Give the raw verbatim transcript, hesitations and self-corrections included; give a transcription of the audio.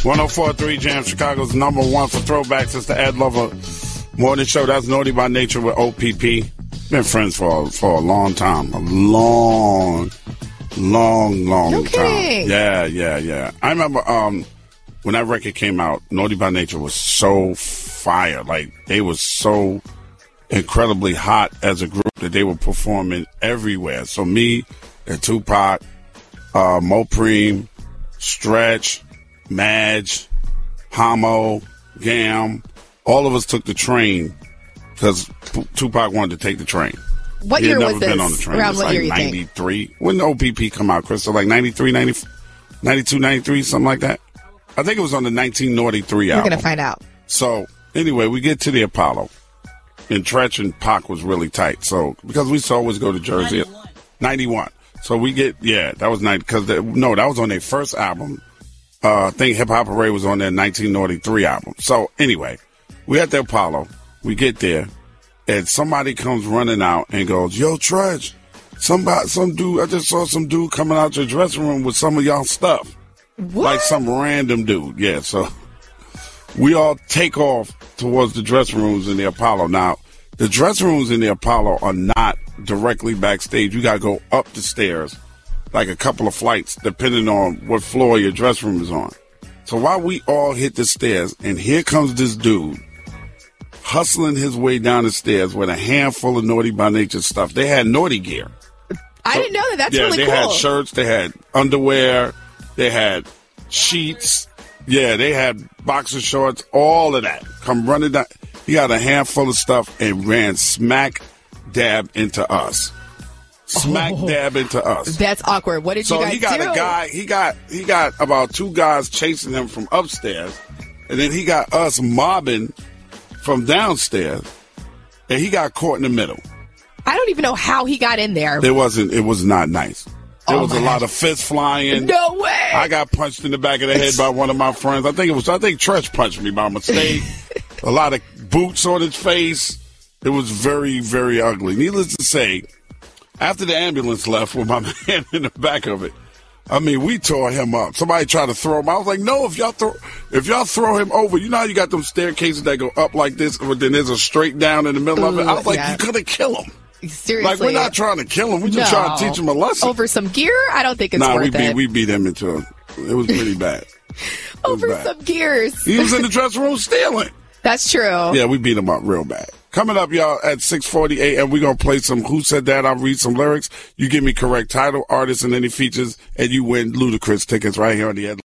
one oh four point three Jam, Chicago's number one for throwbacks. It's the Ed Lover Morning Show. That's Naughty by Nature with O P P. Been friends for, for a long time. A long, long, long no time. kidding. Yeah, yeah, yeah. I remember um, when that record came out, Naughty by Nature was so fire. Like, they was so incredibly hot as a group that they were performing everywhere. So me and Tupac, uh, Mopreem, Stretch, Madge, Homo, Gam, all of us took the train because P- Tupac wanted to take the train. What he year had never was been this? on the train. Around It's what like year you ninety-three. think? When did O P P come out, Crystal? Like ninety-three, ninety, ninety-two, ninety-three, something like that? I think it was on the nineteen ninety-three album. We're going to find out. So, anyway, we get to the Apollo. And Tretch and Pac was really tight. So, because we used to always go to Jersey. ninety-one. ninety-one. So we get, yeah, that was ninety, because, no, that was on their first album. Uh, I think Hip Hop Parade was on their nineteen ninety-three album. So, anyway, we at the Apollo. We get there, and somebody comes running out and goes, yo, Tretch, somebody, some dude, I just saw some dude coming out your dressing room with some of y'all stuff. What? Like some random dude. Yeah, so we all take off towards the dressing rooms in the Apollo. Now, the dressing rooms in the Apollo are not directly backstage. You got to go up the stairs, like a couple of flights, depending on what floor your dressing room is on. So while we all hit the stairs, and here comes this dude hustling his way down the stairs with a handful of Naughty by Nature stuff. They had Naughty gear. I So, didn't know that. That's yeah, really they cool. had shirts, they had underwear, they had sheets. Yeah, they had boxer shorts, all of that. Come running down. He got a handful of stuff and ran smack dab into us. Smack Oh, dab into us. That's awkward. What did So you guys he got do? a guy. He got he got about two guys chasing him from upstairs, and then he got us mobbing from downstairs, and he got caught in the middle. I don't even know how he got in there. It wasn't. It was not nice. There Oh was a my lot gosh. of fists flying. No way. I got punched in the back of the head by one of my friends. I think it was. I think Tretch punched me by mistake. A lot of boots on his face. It was very, very ugly. Needless to say, after the ambulance left with my man in the back of it, I mean, we tore him up. Somebody tried to throw him. I was like, no, if y'all throw, if y'all throw him over, you know how you got them staircases that go up like this, but then there's a straight down in the middle of it. I was like, yeah. you could have killed him. Seriously. Like, we're not trying to kill him. We're just No. trying to teach him a lesson. Over some gear? I don't think it's Nah, we worth beat it. we beat him into it. It was pretty bad. It was Over bad. some gears. He was in the dressing room stealing. That's true. Yeah, we beat him up real bad. Coming up, y'all, at six forty a.m., we're going to play some Who Said That? I'll read some lyrics. You give me correct title, artist, and any features, and you win Ludacris tickets right here on the Ed